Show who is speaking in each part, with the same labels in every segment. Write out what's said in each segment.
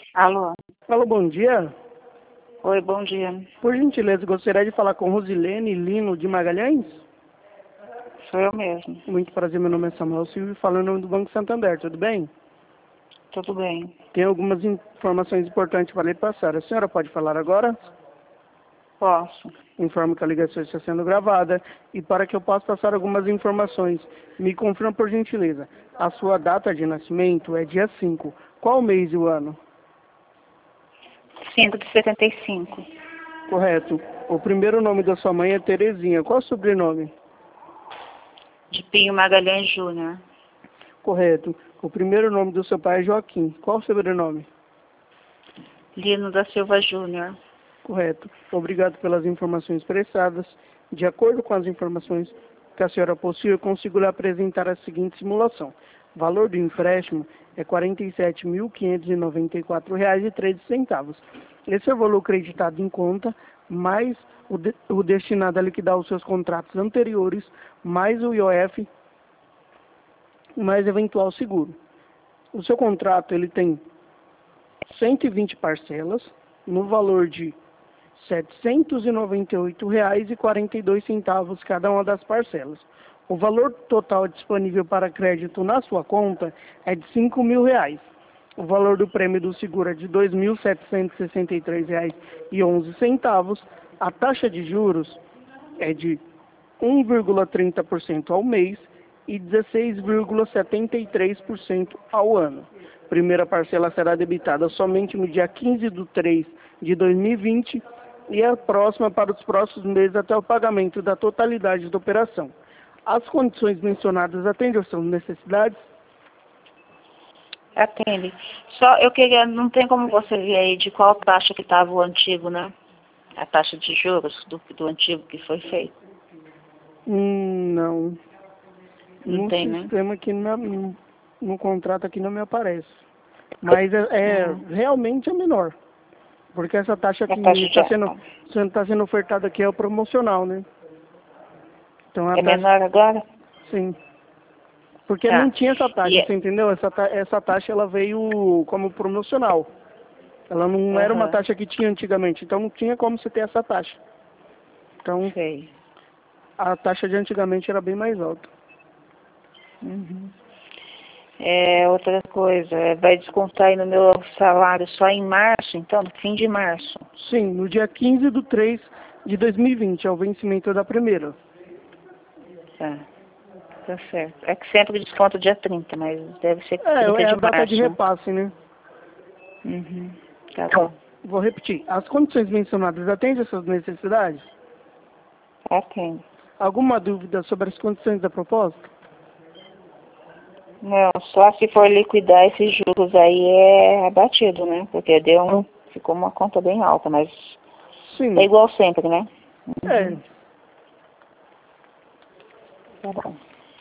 Speaker 1: Alô?
Speaker 2: Alô, bom dia.
Speaker 1: Oi, bom dia.
Speaker 2: Por gentileza, gostaria de falar com Rosilene Lino de Magalhães?
Speaker 1: Sou eu mesmo.
Speaker 2: Muito prazer, meu nome é Samuel Silvio, falando em nome do Banco Santander, tudo bem?
Speaker 1: Tudo bem.
Speaker 2: Tem algumas informações importantes para lhe passar. A senhora pode falar agora?
Speaker 1: Posso.
Speaker 2: Informo que a ligação está sendo gravada e para que eu possa passar algumas informações, me confirma por gentileza. A sua data de nascimento é dia 5. Qual mês e o ano?
Speaker 1: 5 de 75.
Speaker 2: Correto. O primeiro nome da sua mãe é Terezinha. Qual é o sobrenome?
Speaker 1: De Pinho Magalhães Júnior.
Speaker 2: Correto. O primeiro nome do seu pai é Joaquim. Qual o sobrenome?
Speaker 1: Lino da Silva Júnior.
Speaker 2: Correto. Obrigado pelas informações prestadas. De acordo com as informações que a senhora possui, eu consigo lhe apresentar a seguinte simulação. O valor do empréstimo é R$ 47.594,13. Esse é o valor creditado em conta, mais o destinado a liquidar os seus contratos anteriores, mais o IOF, mais eventual seguro. O seu contrato ele tem 120 parcelas, no valor de R$ 798,42 cada uma das parcelas. O valor total disponível para crédito na sua conta é de R$ 5.000. O valor do prêmio do seguro é de R$ 2.763,11. A taxa de juros é de 1,30% ao mês e 16,73% ao ano. Primeira parcela será debitada somente no dia 15 de 3 de 2020 e a próxima para os próximos meses até o pagamento da totalidade da operação. As condições mencionadas atendem às suas necessidades?
Speaker 1: Atende. Só eu queria, não tem como você ver aí de qual taxa que estava o antigo, né? A taxa de juros do antigo que foi feito.
Speaker 2: Não.
Speaker 1: Não
Speaker 2: No
Speaker 1: tem, né?
Speaker 2: sistema aqui, no contrato aqui não me aparece. Mas realmente é menor. Porque essa taxa que está sendo ofertada aqui é o promocional, né? Então,
Speaker 1: é menor agora?
Speaker 2: Sim. Porque
Speaker 1: Tá.
Speaker 2: não tinha essa taxa, você entendeu? Essa taxa ela veio como promocional. Ela não era uma taxa que tinha antigamente, então não tinha como você ter essa taxa. Então,
Speaker 1: sei.
Speaker 2: A taxa de antigamente era bem mais alta.
Speaker 1: Uhum. Outra coisa, vai descontar aí no meu salário só em março, então, no fim de março?
Speaker 2: Sim, no dia 15 de 3 de 2020, é o vencimento da primeira.
Speaker 1: Tá certo. É que sempre desconta dia 30, mas deve ser 30 de março.
Speaker 2: É a data de repasse, né?
Speaker 1: Uhum. Tá bom.
Speaker 2: Vou repetir. As condições mencionadas atendem às suas necessidades?
Speaker 1: Atende.
Speaker 2: Alguma dúvida sobre as condições da proposta?
Speaker 1: Não, só se for liquidar esses juros aí é abatido, né? Porque ficou uma conta bem alta, mas
Speaker 2: Sim.
Speaker 1: é igual sempre, né?
Speaker 2: É.
Speaker 1: Tá bom.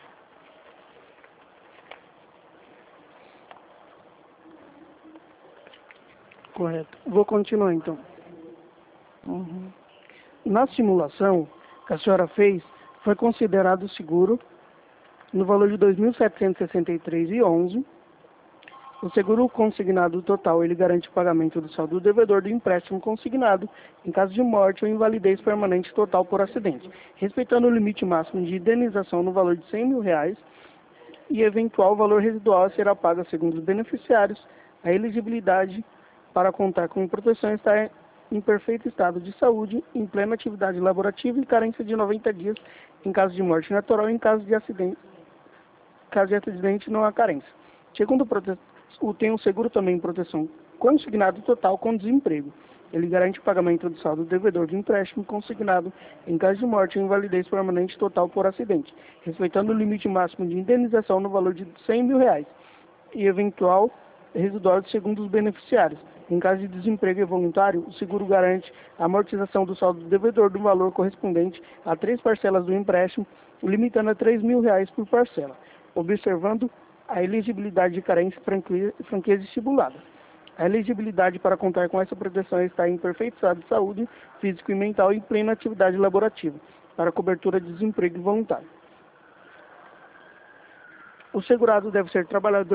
Speaker 2: Correto. Vou continuar então.
Speaker 1: Uhum.
Speaker 2: Na simulação que a senhora fez, foi considerado seguro no valor de R$ 2.763,11. O seguro consignado total, ele garante o pagamento do saldo do devedor do empréstimo consignado em caso de morte ou invalidez permanente total por acidente, respeitando o limite máximo de indenização no valor de R$ 100.000 e eventual valor residual será pago segundo os beneficiários. A elegibilidade para contar com proteção está em perfeito estado de saúde, em plena atividade laborativa e carência de 90 dias em caso de morte natural e em caso de acidente. Caso de acidente, não há carência. Segundo tem um seguro também em proteção consignado total com desemprego. Ele garante o pagamento do saldo do devedor de empréstimo consignado em caso de morte ou invalidez permanente total por acidente, respeitando o limite máximo de indenização no valor de R$ 100.000 e eventual residual segundo os beneficiários. Em caso de desemprego involuntário, o seguro garante a amortização do saldo do devedor do valor correspondente a 3 parcelas do empréstimo, limitando a R$ 3.000 por parcela, observando a elegibilidade de carência e franqueza estipulada. A elegibilidade para contar com essa proteção está em perfeito estado de saúde físico e mental e em plena atividade laborativa, para cobertura de desemprego voluntário. O segurado deve ser trabalhador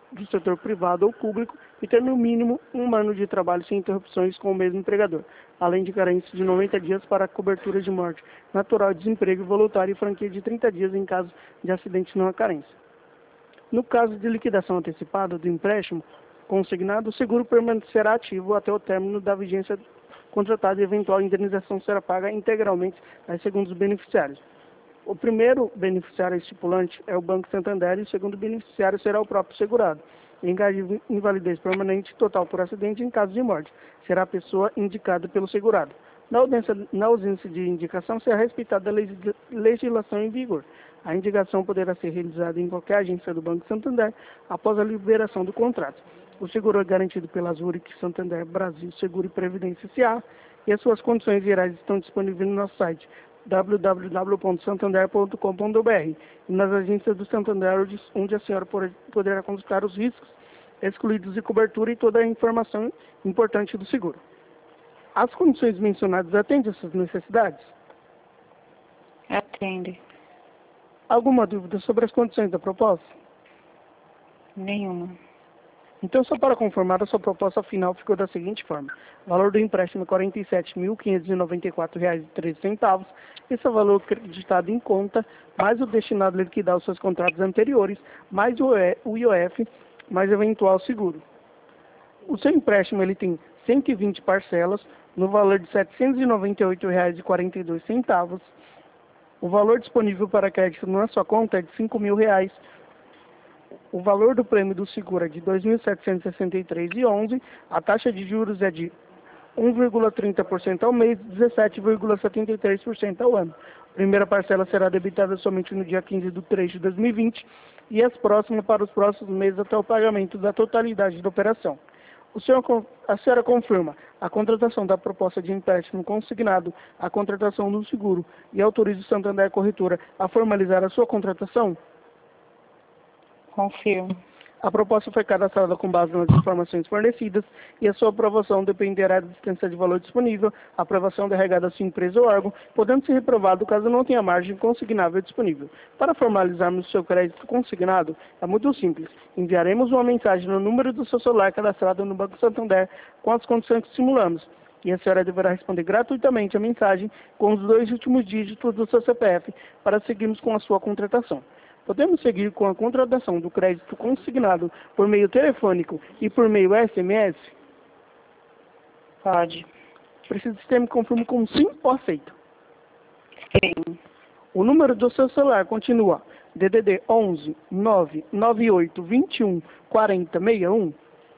Speaker 2: do setor privado ou público e ter no mínimo 1 ano de trabalho sem interrupções com o mesmo empregador, além de carência de 90 dias para cobertura de morte natural, desemprego voluntário e franquia de 30 dias em caso de acidente não há carência. No caso de liquidação antecipada do empréstimo consignado, o seguro permanecerá ativo até o término da vigência contratada e eventual indenização será paga integralmente aos segundos beneficiários. O primeiro beneficiário estipulante é o Banco Santander e o segundo beneficiário será o próprio segurado. Em caso de invalidez permanente total por acidente, em caso de morte, será a pessoa indicada pelo segurado. Na ausência de indicação, será respeitada a legislação em vigor. A indicação poderá ser realizada em qualquer agência do Banco Santander após a liberação do contrato. O seguro é garantido pela Zurich Santander Brasil Seguro e Previdência S.A. e as suas condições gerais estão disponíveis no nosso site www.santander.com.br e nas agências do Santander, onde a senhora poderá consultar os riscos excluídos de cobertura e toda a informação importante do seguro. As condições mencionadas atendem às suas necessidades?
Speaker 1: Atende.
Speaker 2: Alguma dúvida sobre as condições da proposta?
Speaker 1: Nenhuma.
Speaker 2: Então, só para confirmar, a sua proposta final ficou da seguinte forma. O valor do empréstimo é R$ 47.594,13. Esse é o valor acreditado em conta, mais o destinado a liquidar os seus contratos anteriores, mais o IOF, mais eventual seguro. O seu empréstimo ele tem 120 parcelas, no valor de R$ 798,42. O valor disponível para crédito na sua conta é de R$ 5.000. O valor do prêmio do seguro é de R$ 2.763,11. A taxa de juros é de 1,30% ao mês e 17,73% ao ano. A primeira parcela será debitada somente no dia 15 de 3 de 2020 e as próximas para os próximos meses até o pagamento da totalidade da operação. A senhora confirma a contratação da proposta de empréstimo consignado, a contratação do seguro e autoriza o Santander Corretora a formalizar a sua contratação?
Speaker 1: Confirmo.
Speaker 2: A proposta foi cadastrada com base nas informações fornecidas e a sua aprovação dependerá da distância de valor disponível, a aprovação derregada à sua empresa ou órgão, podendo ser reprovado caso não tenha margem consignável disponível. Para formalizarmos o seu crédito consignado, é muito simples. Enviaremos uma mensagem no número do seu celular cadastrado no Banco Santander com as condições que simulamos. E a senhora deverá responder gratuitamente a mensagem com os 2 últimos dígitos do seu CPF para seguirmos com a sua contratação. Podemos seguir com a contratação do crédito consignado por meio telefônico e por meio SMS?
Speaker 1: Pode.
Speaker 2: Preciso que você me confirme com sim ou aceito.
Speaker 1: Sim.
Speaker 2: O número do seu celular continua DDD 11 998 21 40 61?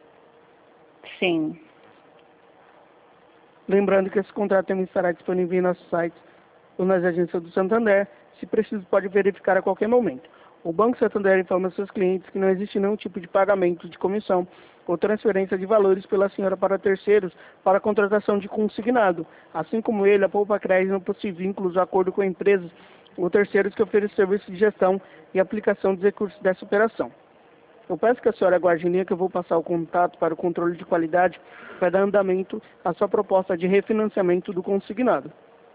Speaker 1: Sim.
Speaker 2: Lembrando que esse contrato também estará disponível em nosso site ou nas agências do Santander. Se preciso, pode verificar a qualquer momento. O Banco Santander informa seus clientes que não existe nenhum tipo de pagamento de comissão ou transferência de valores pela senhora para terceiros para a contratação de consignado. Assim como ele, a Poupa Crédito não possui vínculos de acordo com empresas ou terceiros que oferecem serviços de gestão e aplicação de recursos dessa operação. Eu peço que a senhora aguarde em linha que eu vou passar o contato para o controle de qualidade para dar andamento à sua proposta de refinanciamento do consignado.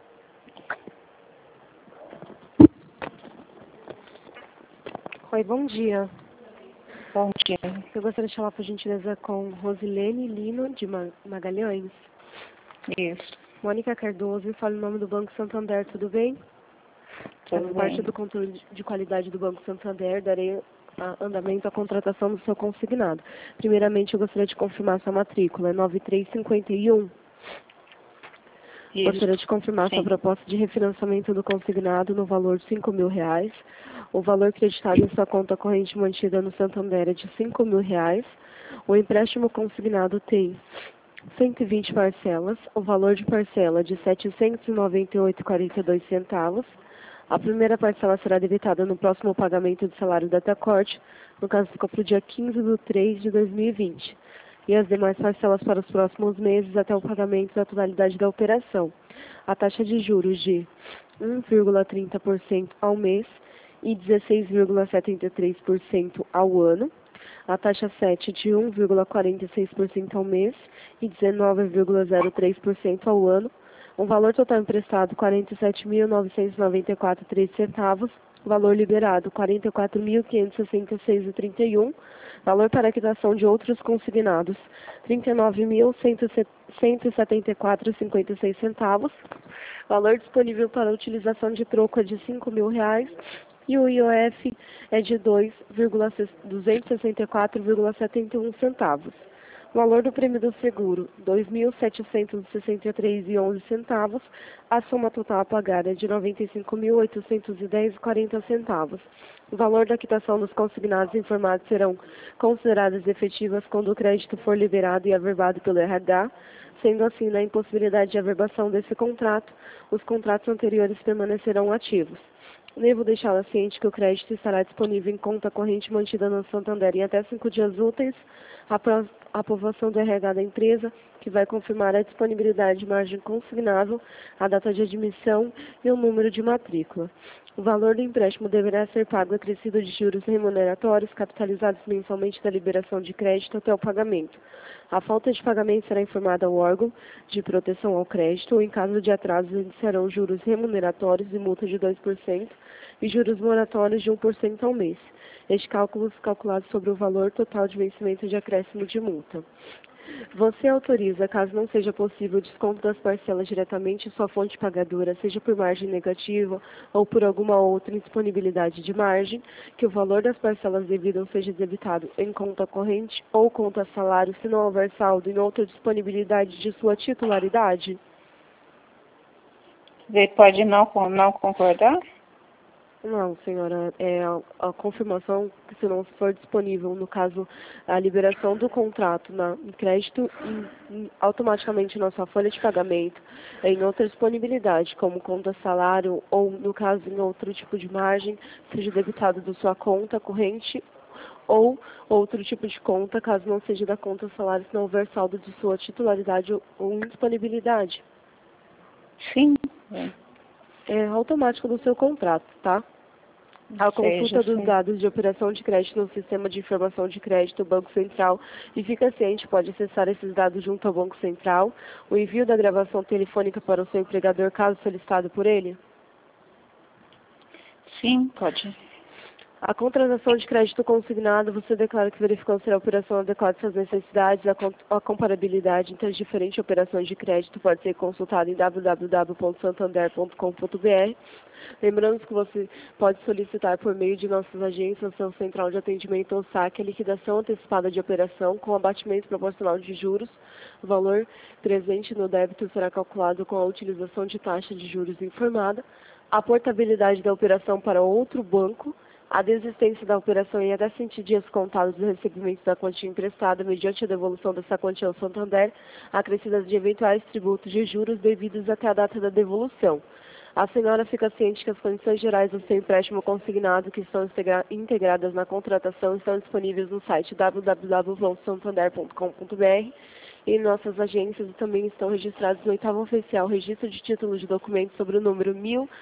Speaker 3: Oi, bom dia.
Speaker 1: Bom dia.
Speaker 3: Eu gostaria de falar, por gentileza, com Rosilene Lino, de Magalhães.
Speaker 1: Isso.
Speaker 3: Mônica Cardoso, eu falo em nome do Banco Santander, tudo bem?
Speaker 1: Tudo
Speaker 3: Faço parte
Speaker 1: bem.
Speaker 3: do controle de qualidade do Banco Santander, darei andamento à contratação do seu consignado. Primeiramente, eu gostaria de confirmar sua matrícula, é 9351.
Speaker 1: Isso.
Speaker 3: Gostaria de confirmar
Speaker 1: Sim.
Speaker 3: sua proposta de refinanciamento do consignado no valor de R$ 5.000. O valor creditado em sua conta corrente mantida no Santander é de R$ 5.000. O empréstimo consignado tem 120 parcelas. O valor de parcela é de R$ 798,42. A primeira parcela será debitada no próximo pagamento do salário da Tacorte, no caso ficou para o dia 15 de 3 de 2020. E as demais parcelas para os próximos meses até o pagamento da totalidade da operação. A taxa de juros de 1,30% ao mês e 16,73% ao ano. A taxa 7 de 1,46% ao mês e 19,03% ao ano. O valor total emprestado R$ 47.994,03. Valor liberado, R$ 44.566,31. Valor para quitação de outros consignados, R$ 39.174,56. Valor disponível para utilização de troco é de R$ 5.000 e o IOF é de 264,71 centavos. Valor do prêmio do seguro, R$ 2.763,11. A soma total a pagar é de R$ 95.810,40 centavos. O valor da quitação dos consignados informados serão consideradas efetivas quando o crédito for liberado e averbado pelo RH. Sendo assim, na impossibilidade de averbação desse contrato, os contratos anteriores permanecerão ativos. Devo deixá-la ciente que o crédito estará disponível em conta corrente mantida no Santander em até 5 dias úteis, após a aprovação do RH da empresa, que vai confirmar a disponibilidade de margem consignável, a data de admissão e o número de matrícula. O valor do empréstimo deverá ser pago acrescido de juros remuneratórios capitalizados mensalmente da liberação de crédito até o pagamento. A falta de pagamento será informada ao órgão de proteção ao crédito ou, em caso de atraso, iniciarão juros remuneratórios e multa de 2% e juros moratórios de 1% ao mês. Este cálculo é calculado sobre o valor total de vencimento de acréscimo de multa. Você autoriza, caso não seja possível o desconto das parcelas diretamente em sua fonte pagadora, seja por margem negativa ou por alguma outra indisponibilidade de margem, que o valor das parcelas devidas seja debitado em conta corrente ou conta salário, se não houver saldo em outra disponibilidade de sua titularidade?
Speaker 1: Ele pode não concordar?
Speaker 3: Não, senhora, a confirmação que se não for disponível, no caso, a liberação do contrato em crédito automaticamente na sua folha de pagamento, em outra disponibilidade, como conta salário ou, no caso, em outro tipo de margem, seja debitado da sua conta corrente ou outro tipo de conta, caso não seja da conta salário, se não houver saldo de sua titularidade ou indisponibilidade.
Speaker 1: Sim.
Speaker 3: É automático do seu contrato, tá? A consulta dos dados de operação de crédito no Sistema de Informação de Crédito do Banco Central e fica ciente, pode acessar esses dados junto ao Banco Central. O envio da gravação telefônica para o seu empregador, caso solicitado por ele?
Speaker 1: Sim, pode.
Speaker 3: A contratação de crédito consignado, você declara que verificou se a operação adequada às suas necessidades. A comparabilidade entre as diferentes operações de crédito pode ser consultada em www.santander.com.br. Lembrando que você pode solicitar por meio de nossas agências, seu central de atendimento ou saque, a liquidação antecipada de operação com abatimento proporcional de juros. O valor presente no débito será calculado com a utilização de taxa de juros informada. A portabilidade da operação para outro banco. A desistência da operação em até 100 dias contados do recebimento da quantia emprestada mediante a devolução dessa quantia ao Santander, acrescidas de eventuais tributos de juros devidos até a data da devolução. A senhora fica ciente que as condições gerais do seu empréstimo consignado, que estão integradas na contratação, estão disponíveis no site www.santander.com.br e em nossas agências também estão registrados no 8º oficial Registro de Títulos de Documentos sobre o número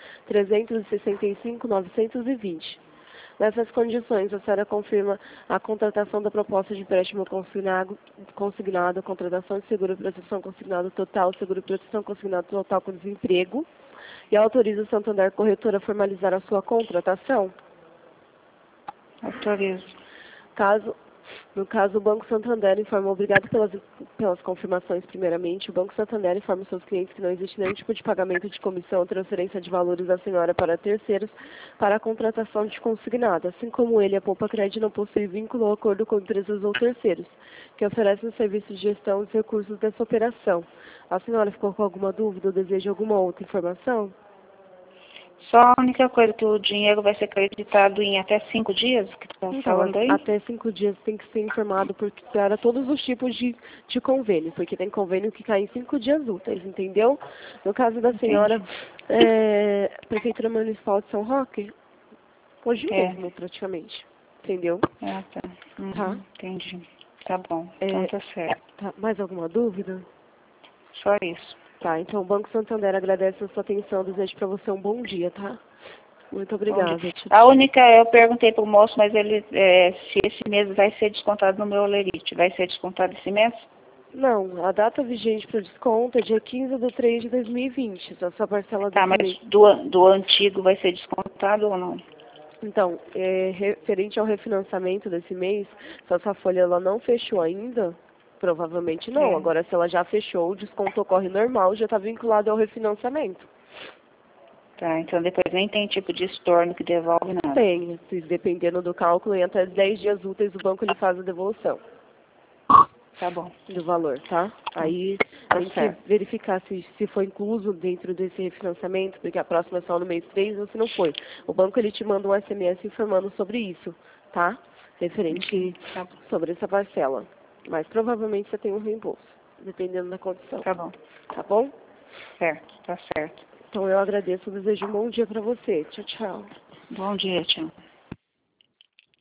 Speaker 3: 1.365.920. Nessas condições, a senhora confirma a contratação da proposta de empréstimo consignado, a contratação de seguro proteção consignado total, seguro proteção consignado total com desemprego, e autoriza o Santander Corretora a formalizar a sua contratação?
Speaker 1: Autorizo.
Speaker 3: No caso, o Banco Santander informa, obrigado pelas confirmações primeiramente, o Banco Santander informa os seus clientes que não existe nenhum tipo de pagamento de comissão ou transferência de valores da senhora para terceiros para a contratação de consignado, assim como ele, a Poupa Cred, não possui vínculo ou acordo com empresas ou terceiros, que oferecem o serviço de gestão dos recursos dessa operação. A senhora ficou com alguma dúvida ou deseja alguma outra informação?
Speaker 1: Só a única coisa que o dinheiro vai ser acreditado em até 5 dias, que estão falando aí?
Speaker 3: Até 5 dias tem que ser informado para todos os tipos de convênio, porque tem convênio que cai em 5 dias úteis, entendeu? No caso da senhora, Prefeitura Municipal de São Roque, hoje mesmo, praticamente, entendeu?
Speaker 1: Ah, tá.
Speaker 3: Tá.
Speaker 1: Entendi. Tá bom, então tá certo.
Speaker 3: Tá. Mais alguma dúvida?
Speaker 1: Só isso.
Speaker 3: Tá, então o Banco Santander agradece a sua atenção, desejo para você um bom dia, tá? Muito obrigada.
Speaker 1: A única, eu perguntei pro moço, mas ele, se esse mês vai ser descontado no meu Olerite, vai ser descontado esse mês?
Speaker 3: Não, a data vigente para o desconto é dia 15/3/2020, a sua parcela
Speaker 1: Tá, mas do antigo vai ser descontado ou não?
Speaker 3: Então, referente ao refinanciamento desse mês, se essa folha ela não fechou ainda, provavelmente não.
Speaker 1: É.
Speaker 3: Agora, se ela já fechou, o desconto ocorre normal, já está vinculado ao refinanciamento.
Speaker 1: Tá, então depois nem tem tipo de estorno que devolve nada.
Speaker 3: Tem, dependendo do cálculo, em até 10 dias úteis o banco ele faz a devolução
Speaker 1: Tá bom.
Speaker 3: do valor, tá? Aí
Speaker 1: Tá
Speaker 3: tem que
Speaker 1: certo.
Speaker 3: verificar se foi incluso dentro desse refinanciamento, porque a próxima é só no mês 3 ou se não foi. O banco ele te manda um SMS informando sobre isso, tá? Referente
Speaker 1: Tá,
Speaker 3: sobre essa parcela. Mas provavelmente você tem um reembolso, dependendo da condição.
Speaker 1: tá bom.
Speaker 3: Tá bom?
Speaker 1: Certo, tá certo.
Speaker 3: Então eu agradeço, desejo um bom dia para você. Tchau, tchau.
Speaker 1: Bom dia, tchau.